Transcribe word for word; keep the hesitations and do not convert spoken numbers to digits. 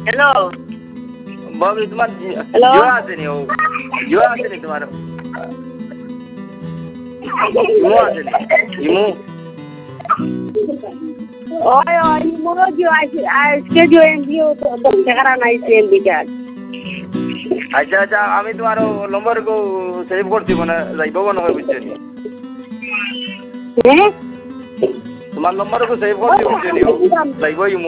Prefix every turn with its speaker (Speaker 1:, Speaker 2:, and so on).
Speaker 1: hello
Speaker 2: बाबू तुम्हार
Speaker 1: hello
Speaker 2: Jio আছে নি ও জিও আছে নি তোমার ইমো আছে নি ইমো
Speaker 1: ওই ওই মোরো জিও আছে আজকে জিও এমবিও তো দশ টাকা নাই এমবি কার্ড
Speaker 2: আচ্ছা আচ্ছা আমি তোমার নম্বর কো সেভ করছি মানে যাইব কোন হয় বুঝছেন
Speaker 1: হ্যাঁ
Speaker 2: তোমার নম্বর কো সেভ করছি বুঝছেন যাইব